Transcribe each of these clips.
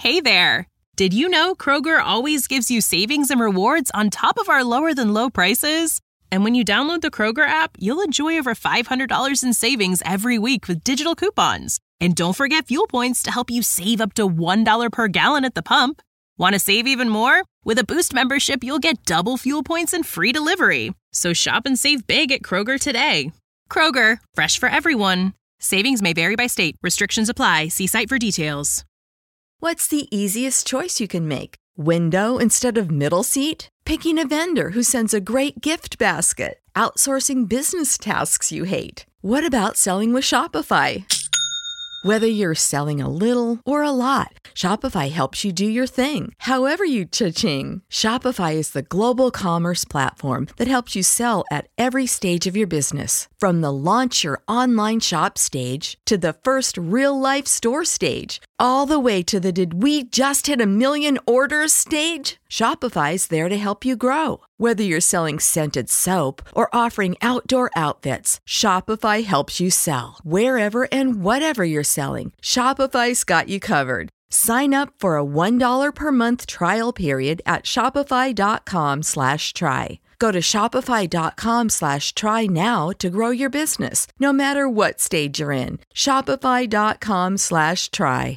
Hey there! Did you know Kroger always gives you savings and rewards on top of our lower-than-low prices? And when you download the Kroger app, you'll enjoy over $500 in savings every week with digital coupons. And don't forget fuel points to help you save up to $1 per gallon at the pump. Want to save even more? With a Boost membership, you'll get double fuel points and free delivery. So shop and save big at Kroger today. Kroger, fresh for everyone. Savings may vary by state. Restrictions apply. See site for details. What's the easiest choice you can make? Window instead of middle seat? Picking a vendor who sends a great gift basket? Outsourcing business tasks you hate? What about selling with Shopify? Whether you're selling a little or a lot, Shopify helps you do your thing, however you cha-ching. Shopify is the global commerce platform that helps you sell at every stage of your business. From the launch your online shop stage to the first real-life store stage, all the way to the did we just hit a million orders stage. Shopify's there to help you grow. Whether you're selling scented soap or offering outdoor outfits, Shopify helps you sell. Wherever and whatever you're selling, Shopify's got you covered. Sign up for a $1 per month trial period at shopify.com/try. Go to shopify.com/try now to grow your business, no matter what stage you're in. Shopify.com/try.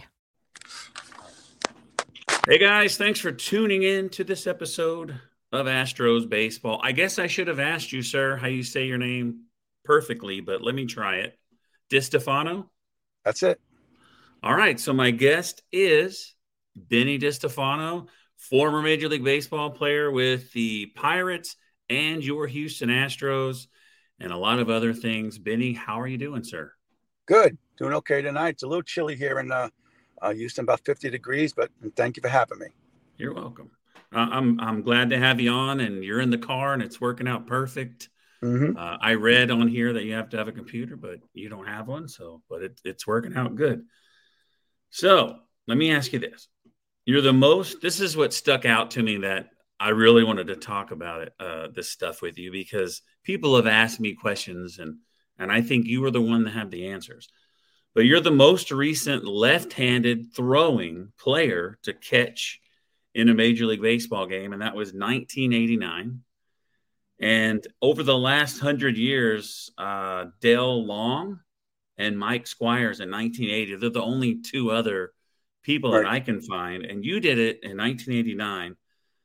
Hey guys, thanks for tuning in to this episode of Astros Baseball. I guess I should have asked you, sir, how you say your name perfectly, but let me try it. DiStefano? That's it. All right, so my guest is Benny DiStefano, former Major League Baseball player with the Pirates and your Houston Astros, and a lot of other things. Benny, how are you doing, sir? Good. Doing okay tonight. It's a little chilly here in Houston, about 50 degrees, but thank you for having me. You're welcome. I'm glad to have you on, and you're in the car, and it's working out perfect. Mm-hmm. I read on here that you have to have a computer, but you don't have one, but it's working out good. So let me ask you this. This is what stuck out to me that I really wanted to talk about this stuff with you, because people have asked me questions, and I think you were the one that had the answers. But you're the most recent left-handed throwing player to catch in a Major League Baseball game, and that was 1989. And over the last 100 years, Dale Long and Mike Squires in 1980, they're the only two other people that I can find, and you did it in 1989.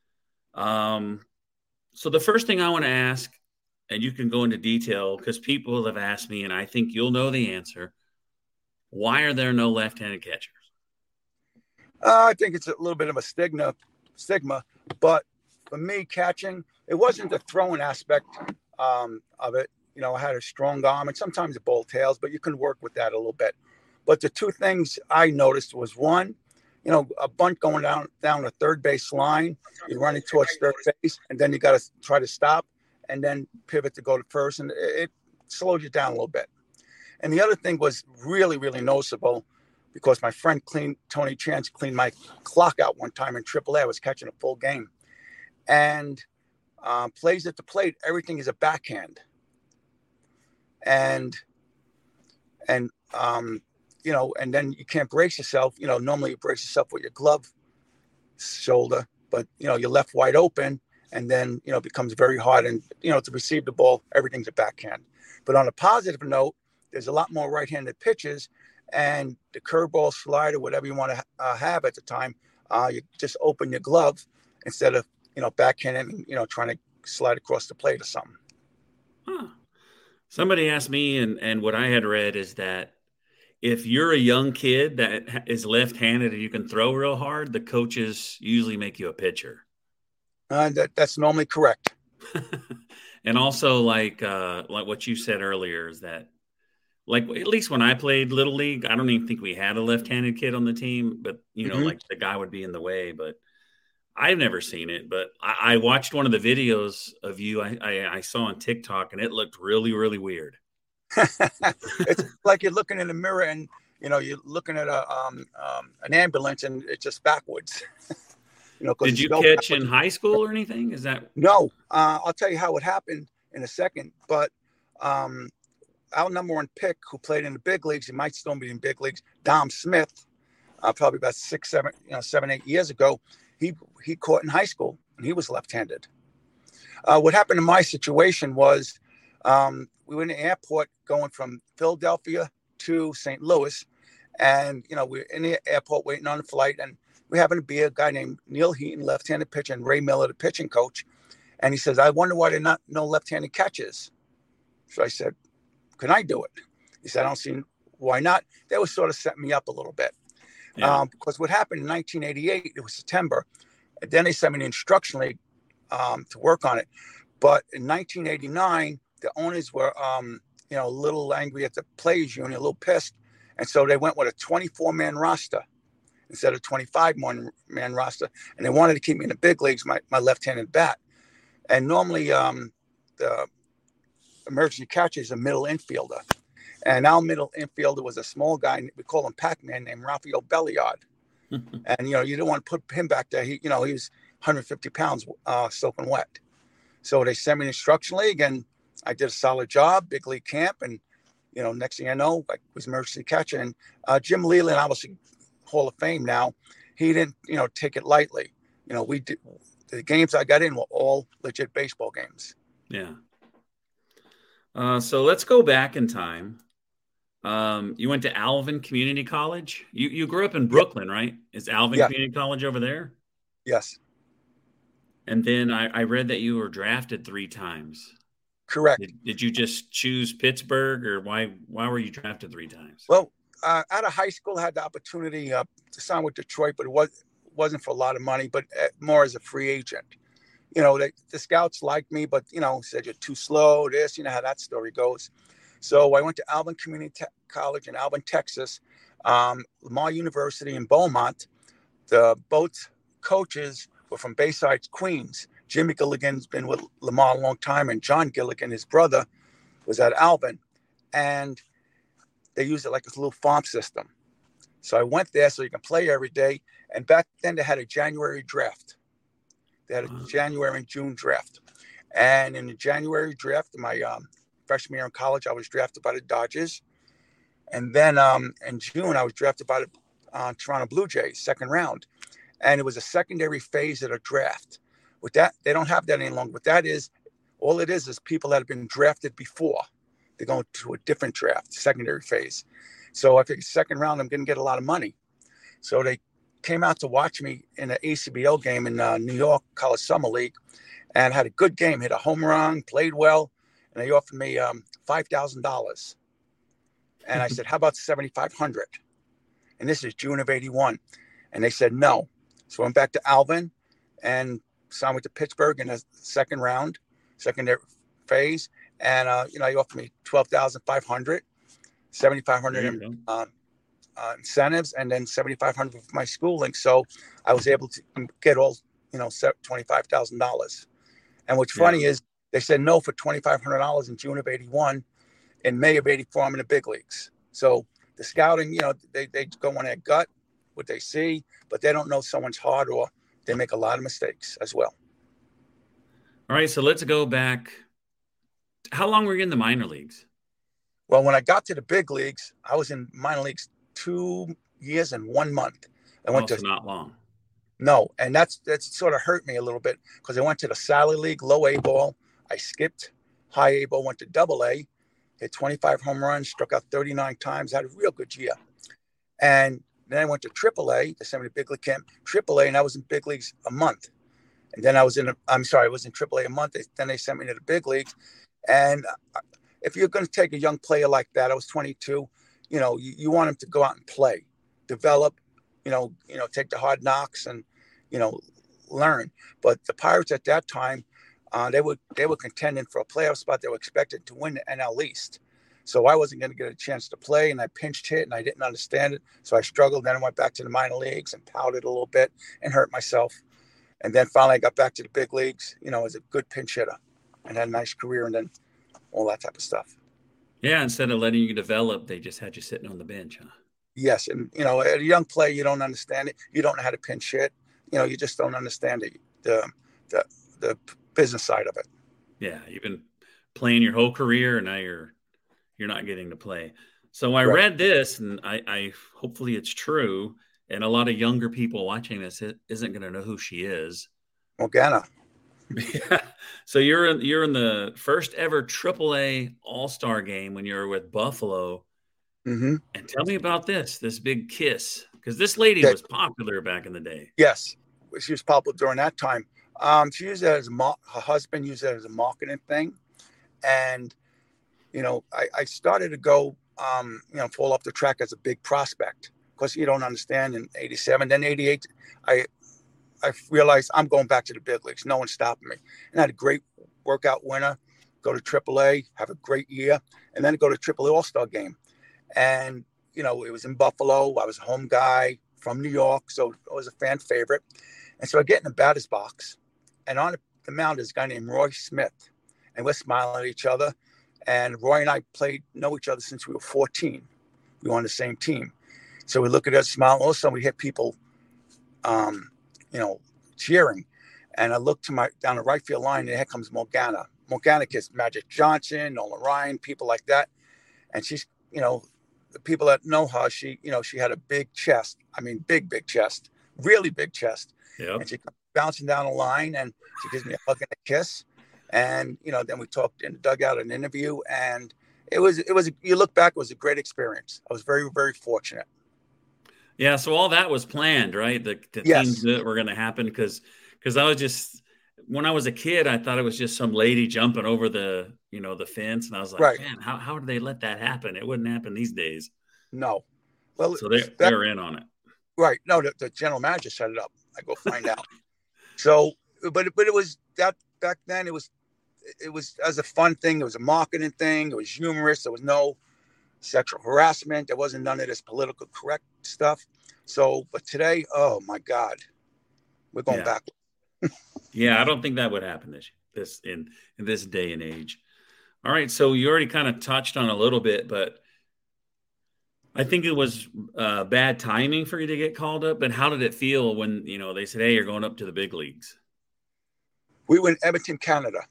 So the first thing I want to ask, and you can go into detail because people have asked me, and I think you'll know the answer. Why are there no left-handed catchers? I think it's a little bit of a stigma, but for me, catching, it wasn't the throwing aspect of it. You know, I had a strong arm and sometimes a ball tails, but you can work with that a little bit. But the two things I noticed was, one, you know, a bunt going down the third base line, you're running towards third base, and then you got to try to stop and then pivot to go to first, and it slows you down a little bit. And the other thing was really, really noticeable, because my friend Tony Chance cleaned my clock out one time in AAA. I was catching a full game. And plays at the plate, everything is a backhand. And you know, and then you can't brace yourself. You know, normally you brace yourself with your glove shoulder, but, you know, you're left wide open, and then, you know, it becomes very hard. And, you know, to receive the ball, everything's a backhand. But on a positive note, there's a lot more right-handed pitches, and the curveball, slider, whatever you want to have at the time, you just open your glove instead of, you know, backhanding, you know, trying to slide across the plate or something. Huh. Somebody asked me, and what I had read is that if you're a young kid that is left-handed and you can throw real hard, the coaches usually make you a pitcher. That's normally correct. And also, like what you said earlier, is that, like, at least when I played Little League, I don't even think we had a left-handed kid on the team, but, you know, like the guy would be in the way. But I've never seen it. But I watched one of the videos of you I saw on TikTok, and it looked really, really weird. It's like you're looking in the mirror, and, you know, you're looking at an ambulance, and it's just backwards. You know, did you catch in high school or anything? Is that no? I'll tell you how it happened in a second. But our number one pick, who played in the big leagues, he might still be in big leagues, Dom Smith. probably about 7, 8 years ago. He caught in high school, and he was left-handed. What happened in my situation was we were in the airport going from Philadelphia to St. Louis, and we're in the airport waiting on the flight, and we happened to be a guy named Neil Heaton, left-handed pitcher, and Ray Miller, the pitching coach. And he says, "I wonder why there's not no left-handed catches." So I said, "Can I do it?" He said, "I don't see why not." That was sort of setting me up a little bit. Yeah. Because what happened in 1988, it was September, and then they sent me an instruction league to work on it. But in 1989, the owners were, a little angry at the players union, a little pissed. And so they went with a 24-man roster instead of 25-man roster. And they wanted to keep me in the big leagues, my left-handed bat. And normally the emergency catcher is a middle infielder. And our middle infielder was a small guy, we call him Pac-Man, named Rafael Belliard. And, you don't want to put him back there. He was 150 pounds soaking wet. So they sent me an instruction league, and I did a solid job, big league camp. And, next thing I know, I was emergency catcher. And Jim Leland, obviously Hall of Fame now, he didn't, take it lightly. We did, the games I got in were all legit baseball games. Yeah. So let's go back in time. You went to Alvin Community College. You grew up in Brooklyn, right? Is Alvin Community College over there? Yes. And then I read that you were drafted 3 times. Correct. Did you just choose Pittsburgh, or why were you drafted 3 times? Well, out of high school, I had the opportunity to sign with Detroit, but it wasn't for a lot of money, but more as a free agent. The scouts liked me, but, said you're too slow, this, how that story goes. So I went to Alvin Community College in Alvin, Texas, Lamar University in Beaumont. Both coaches were from Bayside, Queens. Jimmy Gilligan's been with Lamar a long time, and John Gilligan, his brother, was at Alvin. And they used it like a little farm system. So I went there so you can play every day. And back then they had a January draft. They had a January and June draft. And in the January draft, my freshman year in college, I was drafted by the Dodgers. And then in June, I was drafted by the Toronto Blue Jays, second round. And it was a secondary phase of a draft. With that, they don't have that any longer. But that is, all it is people that have been drafted before. They're going to a different draft, secondary phase. So I figured second round, I'm going to get a lot of money. So they came out to watch me in an ACBL game in New York College Summer League, and had a good game, hit a home run, played well. And they offered me $5,000. And I said, how about $7,500? And this is June of 81. And they said, no. So I went back to Alvin and signed with the Pittsburgh in the secondary phase. And, he offered me $12,500, $7,500 incentives, and then $7,500 for my schooling. So I was able to get all, $25,000. And what's funny is they said no for $2,500 in June of 81. In May of 84, I'm in the big leagues. So the scouting, they go on their gut, what they see, but they don't know someone's heart, or they make a lot of mistakes as well. All right, so let's go back. How long were you in the minor leagues? Well, when I got to the big leagues, I was in minor leagues 2 years and 1 month. I went to not long. No, and that's sort of hurt me a little bit, because I went to the Sally League, low A ball. I skipped high A ball, went to double A, hit 25 home runs, struck out 39 times, had a real good year. And then I went to triple A, the semi big league camp, triple A, and I was in big leagues a month. And then I was in triple A a month. Then they sent me to the big leagues. And if you're going to take a young player like that, I was 22, you want him to go out and play, develop, take the hard knocks and, learn. But the Pirates at that time, they were contending for a playoff spot. They were expected to win the NL East. So I wasn't going to get a chance to play, and I pinch hit, and I didn't understand it. So I struggled. Then I went back to the minor leagues and pouted a little bit and hurt myself. And then finally I got back to the big leagues, as a good pinch hitter, and had a nice career, and then all that type of stuff. Yeah, instead of letting you develop, they just had you sitting on the bench, huh? Yes, and, at a young player, you don't understand it. You don't know how to pinch hit. You just don't understand the business side of it. Yeah, you've been playing your whole career, and now you're not getting to play. So I read this, and I hopefully it's true. and a lot of younger people watching this isn't going to know who she is. Morgana. Yeah. So you're in the first ever AAA All-Star game when you were with Buffalo. Mm-hmm. And tell me about this big kiss, because this lady was popular back in the day. Yes, she was popular during that time. She used it as her husband used it as a marketing thing, and I started to go fall off the track as a big prospect, because you don't understand. In '87, then '88, I realized I'm going back to the big leagues. No one's stopping me. And I had a great workout winter, go to AAA, have a great year, and then go to AAA All-Star game. And, it was in Buffalo. I was a home guy from New York, so I was a fan favorite. And so I get in the batter's box, and on the mound is a guy named Roy Smith. And we're smiling at each other. And Roy and I know each other since we were 14. We were on the same team. So we look at us, smile, and all of a sudden we hit people cheering. And I look down the right field line, and here comes Morgana. Morgana kissed Magic Johnson, Nolan Ryan, people like that. And she's, the people that know her, she had a big chest. I mean, big chest, really big chest. Yep. And she comes bouncing down the line, and she gives me a hug and a kiss. And, then we talked in the dugout, an interview. And it was, you look back, it was a great experience. I was very, very fortunate. Yeah, so all that was planned, right? The Yes. things that were going to happen, because I was just, when I was a kid, I thought it was just some lady jumping over the fence, and I was like, right. Man, how did they let that happen? It wouldn't happen these days. No. Well, so they were in on it. Right. No, the general manager set it up. I go find out. So, but it was that back then. It was as a fun thing. It was a marketing thing. It was humorous. There was no sexual harassment. There wasn't none of this political correct stuff. So, but today, oh my God, we're going back. Yeah, I don't think that would happen in this day and age. All right, so you already kind of touched on a little bit, but I think it was bad timing for you to get called up. And how did it feel when they said, "Hey, you're going up to the big leagues"? We were in Edmonton, Canada,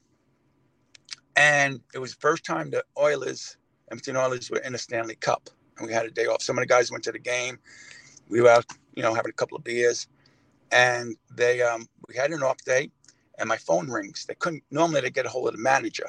and it was the first time the Edmonton Oilers were in the Stanley Cup, and we had a day off. Some of the guys went to the game. We were out, having a couple of beers, and we had an off day, and my phone rings. Normally they get a hold of the manager,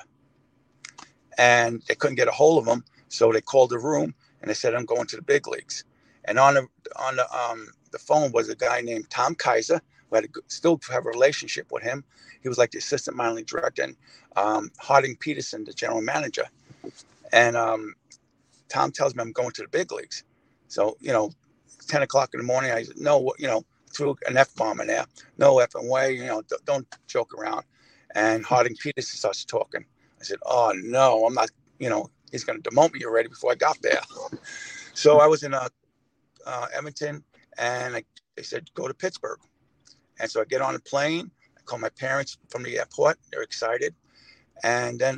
and they couldn't get a hold of him, so they called the room, and they said, "I'm going to the big leagues." And on the phone was a guy named Tom Kaiser, who still have a relationship with him. He was like the assistant minor league director, and Harding Peterson, the general manager. And Tom tells me I'm going to the big leagues. So, 10 o'clock in the morning, I said, no, threw an F-bomb in there. No effing way, don't joke around. And Harding Peterson starts talking. I said, oh, no, I'm not, he's going to demote me already before I got there. So I was in Edmonton, and they said, go to Pittsburgh. And so I get on a plane. I call my parents from the airport. They're excited. And then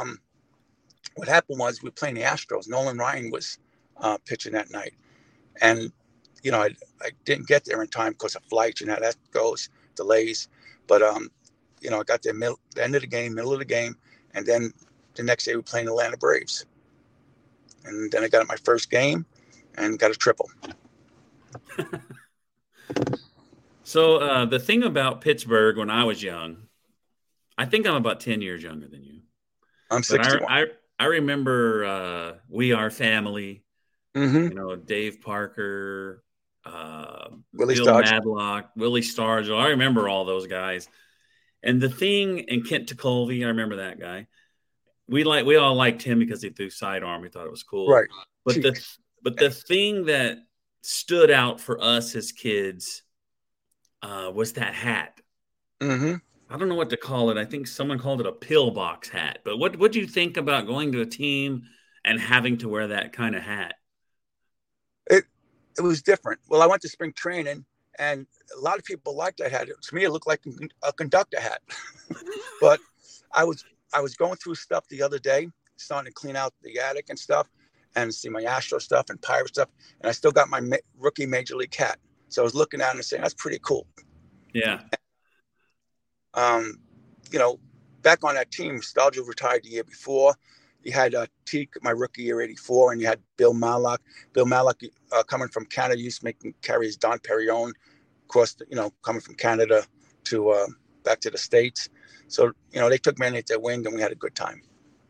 what happened was we were playing the Astros. Nolan Ryan was pitching that night. And, I didn't get there in time because of flights, that goes, delays. But, I got there middle of the game. And then the next day we were playing the Atlanta Braves. And then I got my first game and got a triple. So the thing about Pittsburgh when I was young, I think I'm about 10 years younger than you. I'm 61. I remember We Are Family, Mm-hmm. Dave Parker, Willie Bill Stargell. Madlock, Willie Stargell. I remember all those guys. And the thing, and Kent Tekulve, I remember that guy. We all liked him because he threw sidearm. We thought it was cool. Right. But the thing that stood out for us as kids was that hat. Mm-hmm. I don't know what to call it. I think someone called it a pillbox hat. But what do you think about going to a team and having to wear that kind of hat? It was different. Well, I went to spring training, and a lot of people liked that hat. To me, it looked like a conductor hat. But I was going through stuff the other day, starting to clean out the attic and stuff, and see my Astro stuff and Pirate stuff, and I still got my rookie major league hat. So I was looking at it and saying, that's pretty cool. Yeah. Back on that team, Stargell retired the year before. You had Teak, my rookie year, 84, and you had Bill Mallock. Bill Mallock, coming from Canada, used to make carries Don Perignon across, coming from Canada to back to the States. So, they took me underneath their wing, and we had a good time.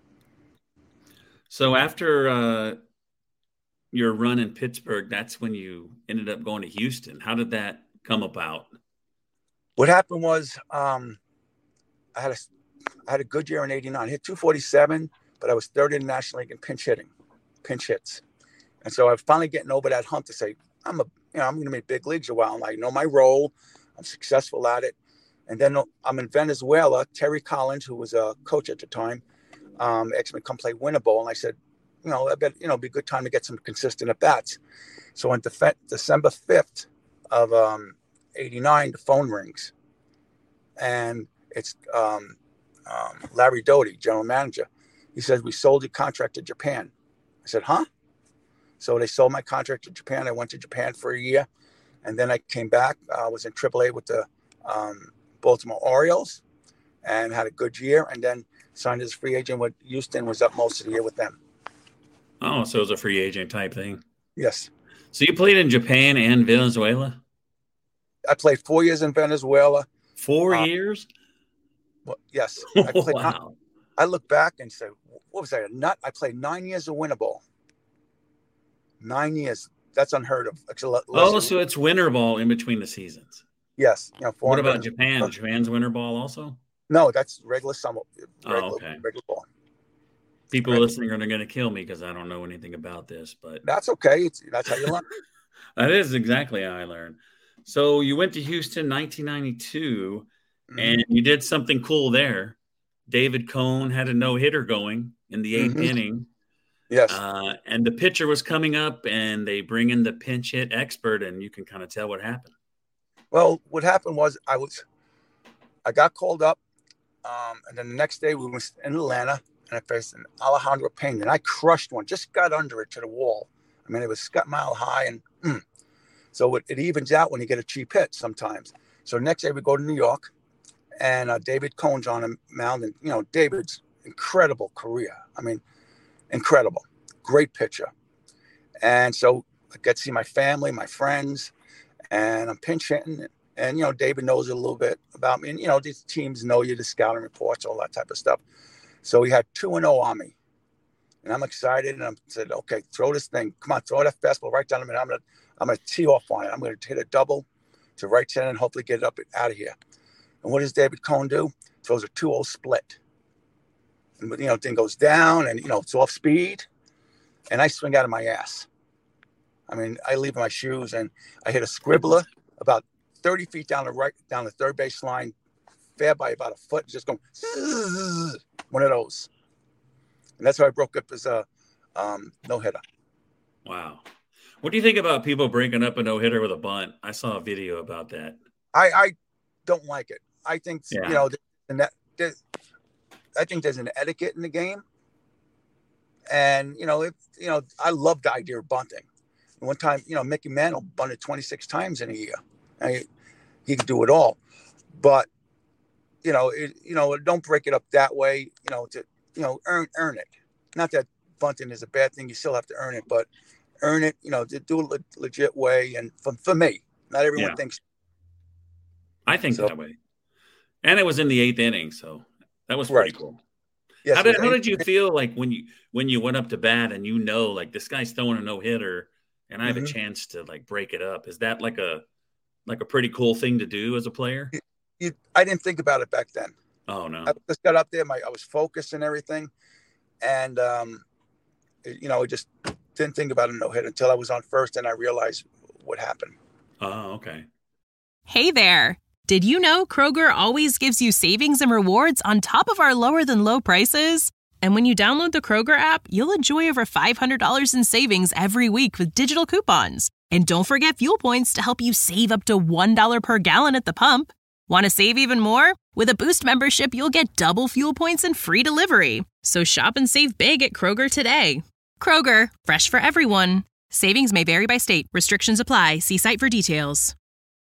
So after your run in Pittsburgh, that's when you ended up going to Houston. How did that come about? What happened was I had a good year in '89. I hit 247, but I was third in the National League in pinch hits. And so I was finally getting over that hump to say, I'm going to make big leagues a while. And I know my role. I'm successful at it. And then I'm in Venezuela. Terry Collins, who was a coach at the time, asked me to come play winter ball. And I said, I bet, it'd be a good time to get some consistent at bats. So on December 5th of '89, the phone rings. And it's Larry Doty, general manager. He says, we sold your contract to Japan. I said, huh? So they sold my contract to Japan. I went to Japan for a year. And then I came back. I was in AAA with the Baltimore Orioles and had a good year. And then signed as a free agent with Houston, was up most of the year with them. Oh, so it was a free agent type thing. Yes. So you played in Japan and Venezuela? I played 4 years in Venezuela. 4 years? Well, yes. Wow. I look back and say, what was I, a nut? I played 9 years of winter ball. 9 years. That's unheard of. So it's winter ball in between the seasons. Yes. What about Japan? Japan's winter ball also? No, that's regular summer. Okay. Regular ball. People listening are going to kill me because I don't know anything about this, but that's okay. That's how you learn. That is exactly how I learned. So you went to Houston 1992, and you did something cool there. David Cone had a no-hitter going in the eighth inning. Yes. And the pitcher was coming up, and they bring in the pinch hit expert, and you can kind of tell what happened. Well, what happened was I got called up, and then the next day we were in Atlanta, and I faced an Alejandro Pena, and I crushed one, just got under it to the wall. I mean, it was Scott mile high, and so it evens out when you get a cheap hit sometimes. So next day we go to New York, and David Cone's on a mound, and David's incredible career. I mean, incredible, great pitcher. And so I get to see my family, my friends, and I'm pinch hitting. And David knows a little bit about me. And these teams know you, the scouting reports, all that type of stuff. So he had 2-0 on me, and I'm excited. And I said, "Okay, throw this thing. Come on, throw that fastball right down the middle. I'm gonna tee off on it. I'm gonna hit a double to right center and hopefully get it up out of here." And what does David Cone do? Throws a 2-0 split. And thing goes down, and it's off speed, and I swing out of my ass. I mean, I leave my shoes, and I hit a scribbler about 30 feet down the third base line, fair by about a foot, just going one of those. And that's how I broke up as a no-hitter. Wow. What do you think about people breaking up a no-hitter with a bunt? I saw a video about that. I don't like it. I think, Yeah. I think there's an etiquette in the game. And, I love the idea of bunting. One time, Mickey Mantle bunted 26 times in a year. He could do it all. But, don't break it up that way, earn it. Not that bunting is a bad thing. You still have to earn it, but earn it, to do it legit way. And for me, not everyone thinks. I think that way. And it was in the eighth inning, so that was pretty cool. Yes, how did you feel like when you went up to bat and like this guy's throwing a no-hitter and I have a chance to like break it up? Is that like a pretty cool thing to do as a player? I didn't think about it back then. Oh no. I just got up there, I was focused and everything. And I just didn't think about a no-hit until I was on first and I realized what happened. Oh, okay. Hey there. Did you know Kroger always gives you savings and rewards on top of our lower than low prices? And when you download the Kroger app, you'll enjoy over $500 in savings every week with digital coupons. And don't forget fuel points to help you save up to $1 per gallon at the pump. Want to save even more? With a Boost membership, you'll get double fuel points and free delivery. So shop and save big at Kroger today. Kroger, fresh for everyone. Savings may vary by state. Restrictions apply. See site for details.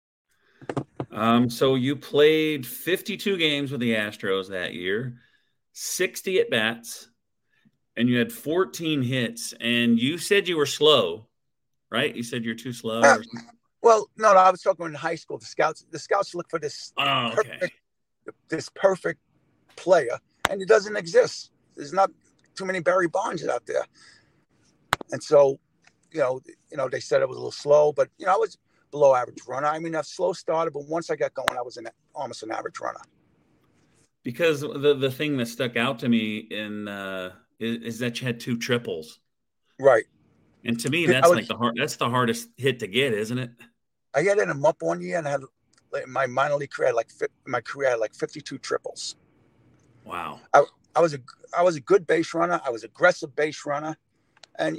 So you played 52 games with the Astros that year, 60 at-bats, and you had 14 hits, and you said you were slow, right? You said you're too slow. Well, no, I was talking in high school. The scouts look for this this perfect player, and it doesn't exist. There's not too many Barry Bonds out there, and so they said I was a little slow, but I was below average runner. I mean, I've slow started, but once I got going, I was almost an average runner. Because the thing that stuck out to me is that you had 2 triples, right? And to me, that's the hardest hit to get, isn't it? I had them up one year, and I had my minor league career. My career had like 52 triples. Wow. I was a good base runner. I was aggressive base runner, and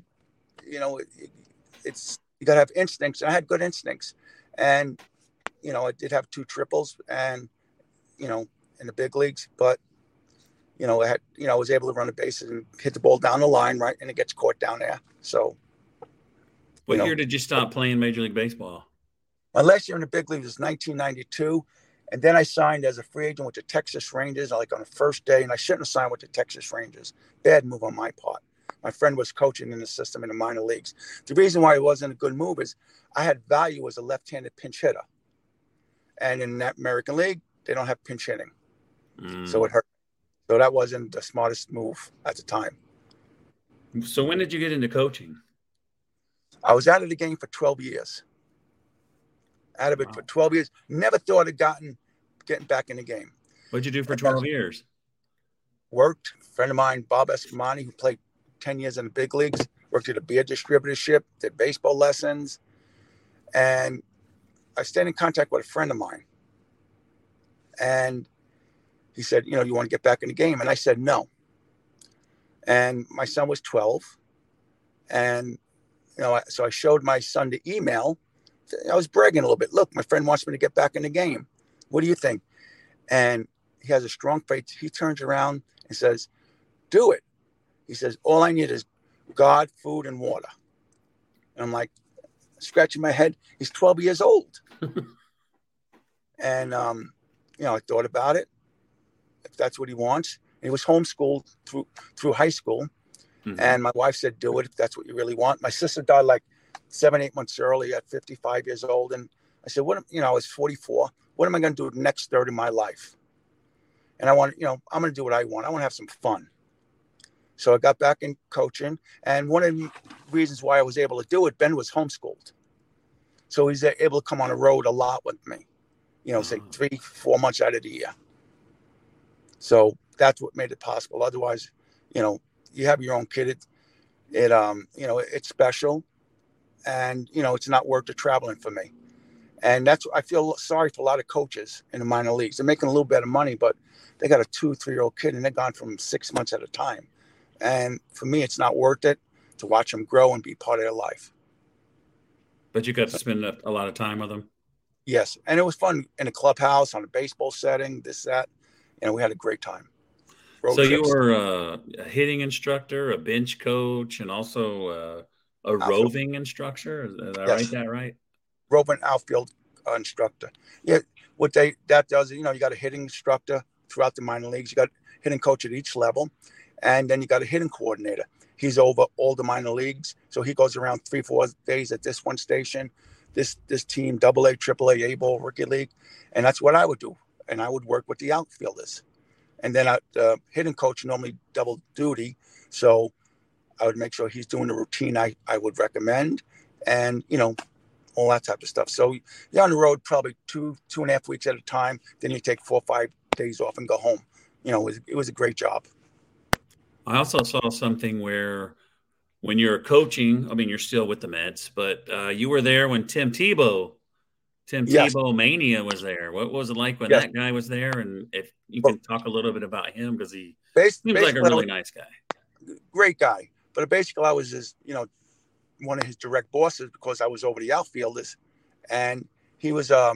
it's you gotta have instincts. And I had good instincts, and I did have 2 triples, and in the big leagues, but I was able to run the bases and hit the ball down the line, right, and it gets caught down there. So. What year did you stop playing Major League Baseball? My last year in the big league was 1992. And then I signed as a free agent with the Texas Rangers, like on the first day. And I shouldn't have signed with the Texas Rangers. Bad move on my part. My friend was coaching in the system in the minor leagues. The reason why it wasn't a good move is I had value as a left-handed pinch hitter. And in that American League, they don't have pinch hitting. So it hurt. So that wasn't the smartest move at the time. So when did you get into coaching? I was out of the game for 12 years. Out of it for 12 years. Never thought of getting back in the game. What'd you do for 12 years? Worked. A friend of mine, Bob Escamani, who played 10 years in the big leagues, worked at a beer distributorship, did baseball lessons. And I stayed in contact with a friend of mine. And he said, you want to get back in the game? And I said, no. And my son was 12. And, so I showed my son the email. I was bragging a little bit. Look, my friend wants me to get back in the game. What do you think? And he has a strong faith. He turns around and says, do it. He says, all I need is God, food, and water. And I'm like, scratching my head. He's 12 years old. And, I thought about it. If that's what he wants. And he was homeschooled through high school. Mm-hmm. And my wife said, do it if that's what you really want. My sister died like 7-8 months early at 55 years old. And I said, I was 44. What am I going to do the next third of my life? And I want, I'm going to do what I want. I want to have some fun. So I got back in coaching. And one of the reasons why I was able to do it, Ben was homeschooled. So he's able to come on the road a lot with me, say 3-4 months out of the year. So that's what made it possible. Otherwise, you have your own kid. It's special. And, it's not worth the traveling for me. And I feel sorry for a lot of coaches in the minor leagues. They're making a little bit of money, but they got a 2-3-year-old kid and they're gone from 6 months at a time. And for me, it's not worth it to watch them grow and be part of their life. But you got to spend a lot of time with them? Yes. And it was fun in a clubhouse, on a baseball setting, this, that. We had a great time. So you were a hitting instructor, a bench coach, and also a roving instructor. Did I write that right? Roving outfield instructor. Yeah, what that does is, you got a hitting instructor throughout the minor leagues. You got a hitting coach at each level, and then you got a hitting coordinator. He's over all the minor leagues, so he goes around 3-4 days at this one station, this team, AA, AAA, A-ball, rookie league, and that's what I would do. And I would work with the outfielders. And then the hitting coach normally double duty. So I would make sure he's doing the routine I would recommend and, all that type of stuff. So you're on the road probably 2.5 weeks at a time. Then you take 4 or 5 days off and go home. It was a great job. I also saw something where when you're coaching, you're still with the Mets, but you were there when Tim Tebow Mania was there. What was it like when that guy was there? And if you can talk a little bit about him, because he seems like a really nice guy. Great guy. But basically I was his, one of his direct bosses because I was over the outfielders. And he was, he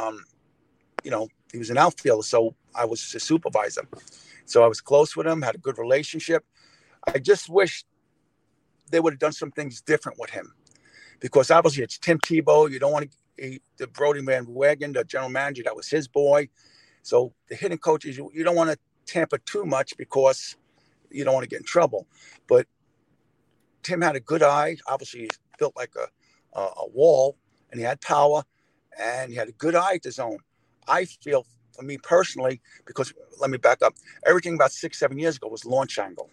was an outfielder. So I was his supervisor. So I was close with him, had a good relationship. I just wish they would have done some things different with him. Because obviously it's Tim Tebow. You don't want to... the Brody Van Wagen, the general manager, that was his boy. So the hitting coaches, you don't want to tamper too much because, you don't want to get in trouble. But Tim had a good eye. Obviously, he's built like a wall, and he had power, and he had a good eye at the zone. I feel, for me personally, because let me back up, everything about 6-7 years ago was launch angle,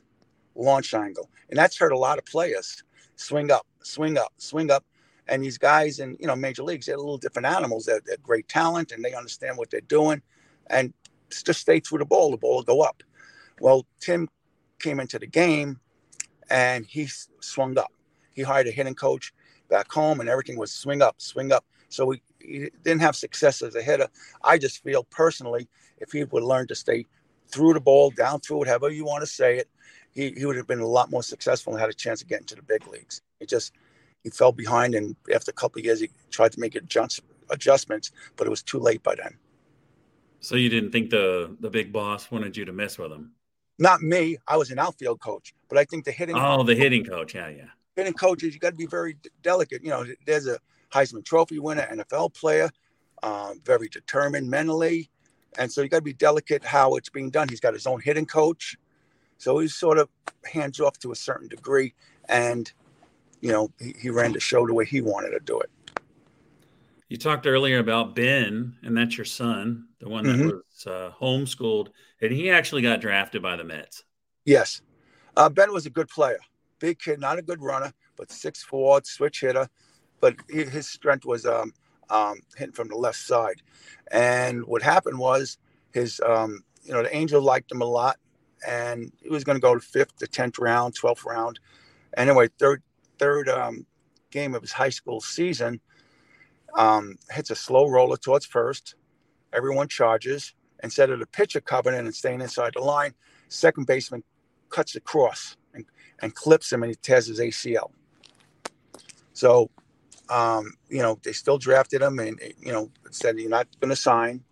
and that's hurt a lot of players. Swing up, swing up, swing up. And these guys in major leagues, they're little different animals. They're great talent, and they understand what they're doing. And just stay through the ball will go up. Well, Tim came into the game, and he swung up. He hired a hitting coach back home, and everything was swing up, swing up. So he didn't have success as a hitter. I just feel personally, if he would learn to stay through the ball, down through it, however you want to say it, he would have been a lot more successful and had a chance of getting to the big leagues. He fell behind, and after a couple of years, he tried to make adjustments, but it was too late by then. So you didn't think the big boss wanted you to mess with him? Not me. I was an outfield coach, but I think the hitting. Oh, the hitting coach. Yeah. Hitting coaches, you got to be very delicate. There's a Heisman Trophy winner, NFL player, very determined mentally, and so you got to be delicate how it's being done. He's got his own hitting coach, so he's sort of hands off to a certain degree, and he ran the show the way he wanted to do it. You talked earlier about Ben, and that's your son, the one that was homeschooled, and he actually got drafted by the Mets. Yes. Ben was a good player. Big kid, not a good runner, but 6'4", switch hitter. But his strength was hitting from the left side. And what happened was the Angels liked him a lot, and he was going to go to 5th to 10th round, 12th round. Anyway, third game of his high school season, hits a slow roller towards first. Everyone charges. Instead of the pitcher covering in and staying inside the line, second baseman cuts across and clips him, and he tears his ACL. So, they still drafted him, and, said you're not going to sign.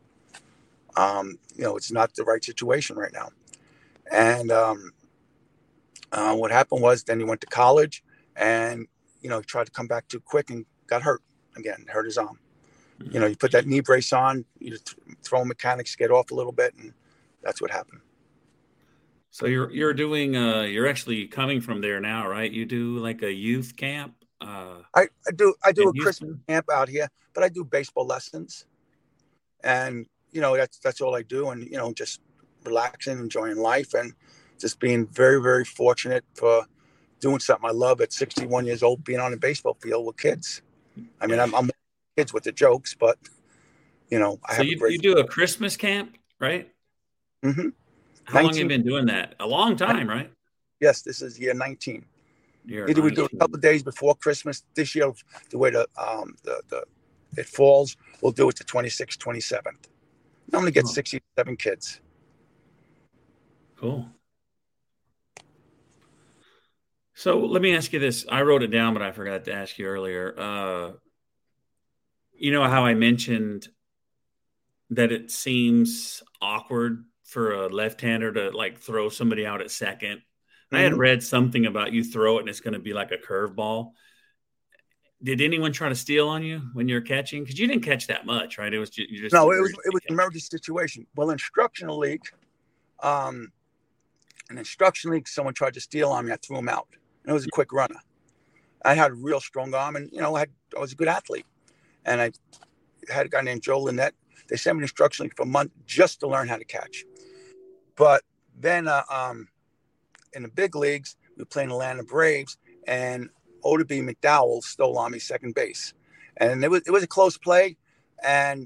It's not the right situation right now. And what happened was then he went to college, and, he tried to come back too quick and got hurt again, hurt his arm. You put that knee brace on, you throw mechanics, get off a little bit, and that's what happened. So you're doing you're actually coming from there now, right? You do like a youth camp. I do a Christmas camp out here, but I do baseball lessons, and that's all I do, and just relaxing, enjoying life, and just being very, very fortunate for doing something I love at 61 years old, being on a baseball field with kids. I mean, I'm kids with the jokes, but I have. So you do a Christmas camp, right? Mm-hmm. How long have you been doing that? A long time, right? Yes, this is year 19. Either we do a couple of days before Christmas. This year, the way it falls, we'll do it the 26th, 27th. I'm going to get 67 kids. Cool. So let me ask you this. I wrote it down, but I forgot to ask you earlier. You know how I mentioned that it seems awkward for a left-hander to like throw somebody out at second. Mm-hmm. I had read something about you throw it and it's going to be like a curveball. Did anyone try to steal on you when you're catching? Because you didn't catch that much, right? It was just it was an emergency situation. Well, instructional league, someone tried to steal on me. I threw him out, and it was a quick runner. I had a real strong arm, and I was a good athlete, and I had a guy named Joe Lynette. They sent me instructional league for a month just to learn how to catch. But then in the big leagues, we were playing Atlanta Braves, and Oddibe McDowell stole on me second base, and it was a close play, and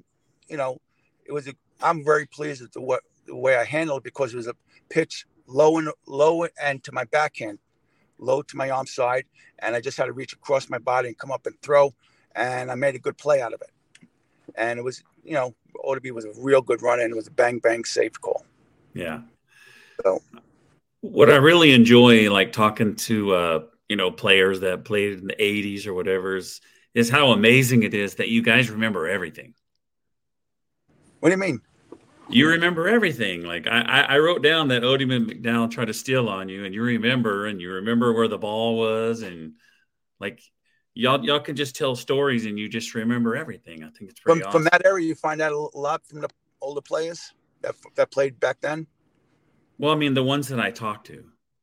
I'm very pleased with the way I handled it, because it was a pitch low and to my backhand, low to my arm side, and I just had to reach across my body and come up and throw, and I made a good play out of it. And it was, Oddibe was a real good runner, and it was a bang bang safe call. Yeah. So what I really enjoy, like talking to players that played in the 80s or whatever, is how amazing it is that you guys remember everything. What do you mean? You remember everything. Like I wrote down that Oddibe McDowell tried to steal on you, and you remember where the ball was, and like y'all can just tell stories and you just remember everything. I think it's pretty awesome. From that area, you find out a lot from the older players that played back then. Well, I mean, the ones that I talked to.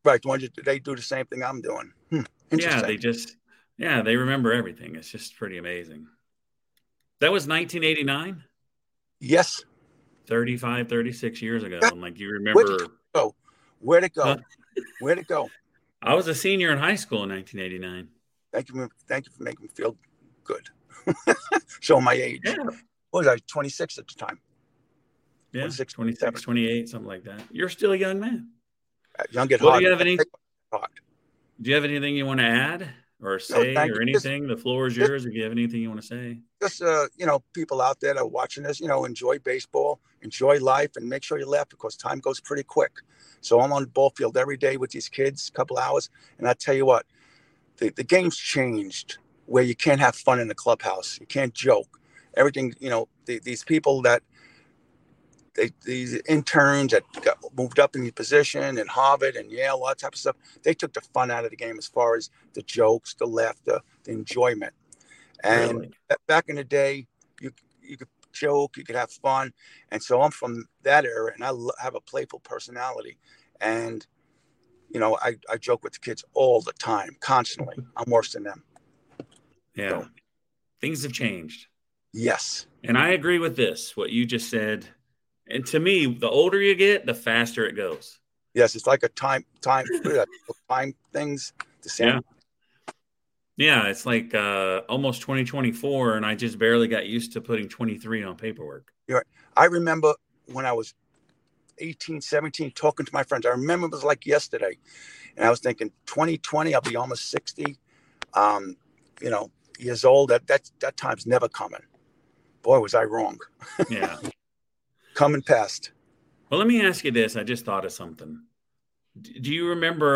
Right. They do the same thing I'm doing. Yeah, Interesting. they remember everything. It's just pretty amazing. That was 1989, Yes. 35, 36 years ago. Yeah. And like, you Where'd it remember, go? Where'd it huh? go? Where'd it go? I was a senior in high school in 1989. Thank you for making me feel good. Showing my age. Yeah. What was I, 26 at the time? Yeah. 26, 26, 28, something like that. You're still a young man. Young at Well, heart. do you have anything you want to add or No, say thank or you. anything? The floor is yours. If you have anything you want to say. Just people out there that are watching this, enjoy baseball, enjoy life, and make sure you laugh because time goes pretty quick. So I'm on the ball field every day with these kids, a couple hours, and I tell you what, the game's changed where you can't have fun in the clubhouse. You can't joke. Everything, these people that these interns that got moved up in the position in Harvard and Yale, all that type of stuff, they took the fun out of the game as far as the jokes, the laughter, the enjoyment. And Really? back in the day, you could joke, you could have fun. And so I'm from that era, and I have a playful personality. And, I joke with the kids all the time, constantly. I'm worse than them. Yeah. So, Things have changed. yes. And I agree with this, what you just said. And to me, the older you get, the faster it goes. Yes, it's like a time things. The same. Yeah. Yeah, it's like almost 2024, and I just barely got used to putting 23 on paperwork. I remember when I was 18, 17, talking to my friends. I remember it was like yesterday. And I was thinking 2020, I'll be almost 60, years old. That time's never coming. Boy, was I wrong. Yeah. Coming past. Well, let me ask you this. I just thought of something. Do you remember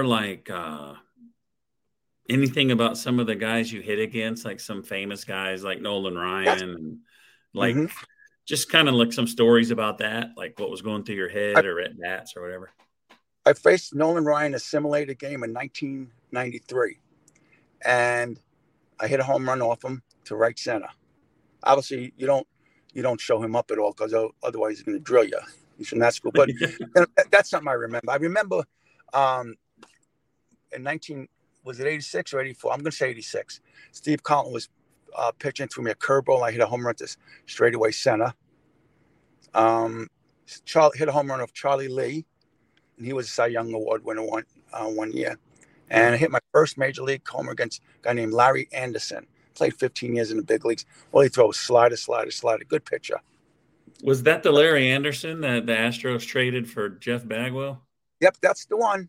anything about some of the guys you hit against, like some famous guys like Nolan Ryan, Yes. and like just kind of like some stories about that, like what was going through your head or at bats or whatever? I faced Nolan Ryan a simulated game in 1993, and I hit a home run off him to right center. Obviously, you don't show him up at all because otherwise he's going to drill you. He's from that school, but that's something I remember. I remember in was it 86 or 84? I'm going to say 86. Steve Carlton was pitching through me a curveball. I hit a home run to straightaway center. Charlie hit a home run of Charlie Lee, and he was a Cy Young Award winner one year. And I hit my first major league homer against a guy named Larry Anderson. Played 15 years in the big leagues. All he throws slider. Good pitcher. Was that the Larry Anderson that the Astros traded for Jeff Bagwell? Yep, that's the one.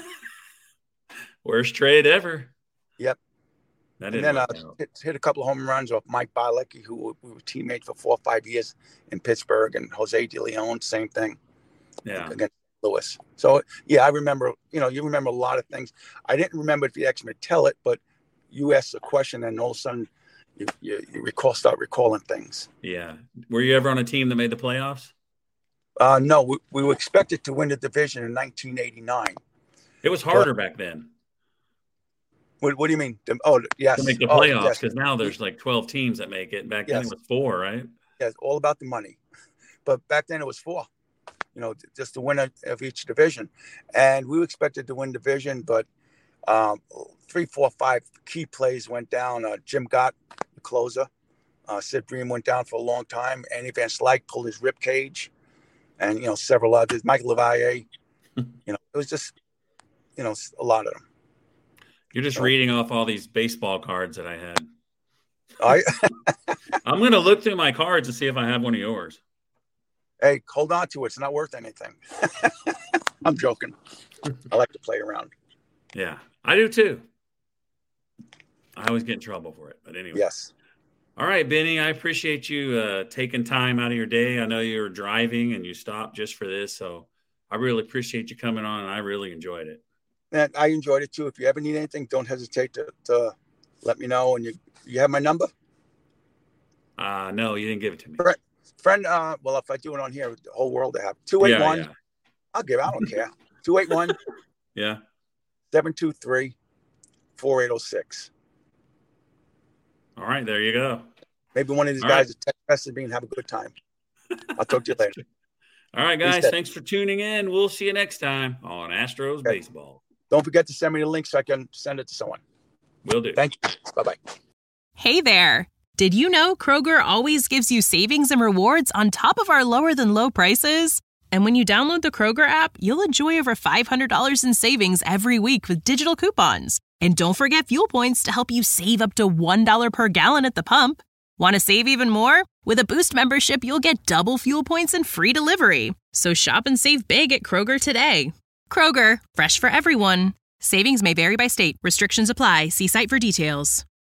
Worst trade ever. Yep. That And didn't then work out. hit a couple of home runs off Mike Bialecki, who we were teammates for 4 or 5 years in Pittsburgh, and Jose De Leon, same thing. Yeah. Against Lewis. So, yeah, I remember, you remember a lot of things. I didn't remember if you asked me to tell it, but you asked a question and all of a sudden you start recalling things. Yeah. Were you ever on a team that made the playoffs? No, we were expected to win the division in 1989. It was harder back then. What do you mean? Yes. To make the playoffs, because now there's like 12 teams that make it. Back then it was 4, right? Yeah, it's all about the money. But back then it was 4, just the winner of each division. And we were expected to win division, but 3, 4, 5 key plays went down. Jim Gott, the closer. Sid Bream went down for a long time. Andy Van Slyke pulled his rib cage, and several others. Michael Levalle. It was just a lot of them. You're just reading off all these baseball cards that I had. I'm going to look through my cards and see if I have one of yours. Hey, hold on to it. It's not worth anything. I'm joking. I like to play around. Yeah, I do too. I always get in trouble for it. But anyway. Yes. All right, Benny, I appreciate you taking time out of your day. I know you were driving and you stopped just for this. So I really appreciate you coming on, and I really enjoyed it. And I enjoyed it too. If you ever need anything, don't hesitate to let me know. And you have my number? No, you didn't give it to me. Friend, well, if I do it on here, the whole world to have 281. Yeah. I don't care. 281. Yeah. 723-4806. All right, there you go. Maybe one of these guys will text message me and have a good time. I'll talk to you later. All right, guys. Thanks for tuning in. We'll see you next time on Astros Baseball. Don't forget to send me the link so I can send it to someone. Will do. Thank you. Bye-bye. Hey there. Did you know Kroger always gives you savings and rewards on top of our lower than low prices? And when you download the Kroger app, you'll enjoy over $500 in savings every week with digital coupons. And don't forget fuel points to help you save up to $1 per gallon at the pump. Want to save even more? With a Boost membership, you'll get double fuel points and free delivery. So shop and save big at Kroger today. Kroger, fresh for everyone. Savings may vary by state. Restrictions apply. See site for details.